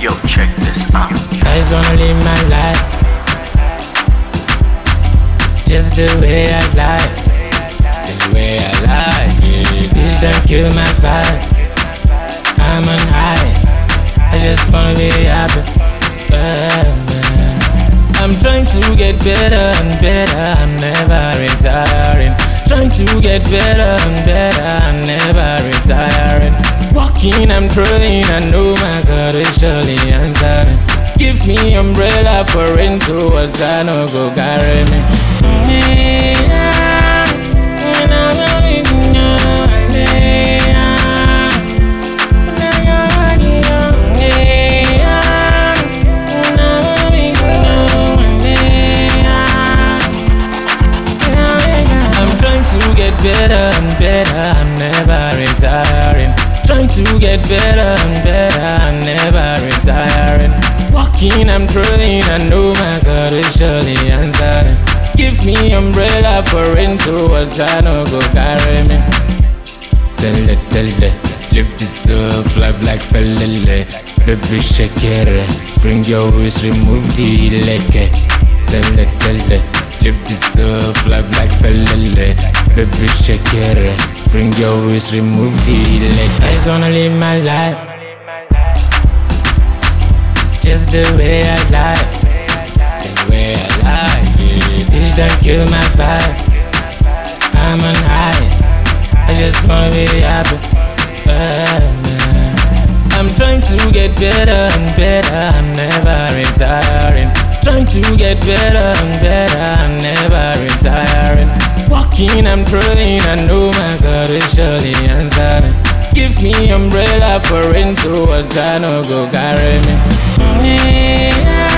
Yo, check this out. I just wanna live my life just the way I like, the way I like it. Bitch, don't kill my vibe. I'm on highs. I just wanna be happy. I'm trying to get better and better. I'm never retiring. Trying to get better and better. I'm never retiring. Walking, I'm praying. I know my God will surely answer me. Give me umbrella for rain, so what I no go carry me. I'm trying to get better and better. I'm never retiring. Trying to get better and better. I'm never retiring. Walking, I'm praying. I know my God will surely answer me. Give me umbrella for rain, so what I no go carry me. Tell it, live this up, life like felele. Baby, shake it, bring your waist, remove the leke. Tell it, live this up, life like felele. Baby, shake it, bring your waist, remove the leke. I just wanna live my life just the way I like, the way I like it. Bitch, don't kill my vibe. I'm on highs. I just wanna be happy. I'm trying to get better and better. I'm never retiring. Trying to get better and better. I'm never retiring. Walking, I'm praying. I know my God will surely answer me. Give me umbrella for rain, so what I no go carry me.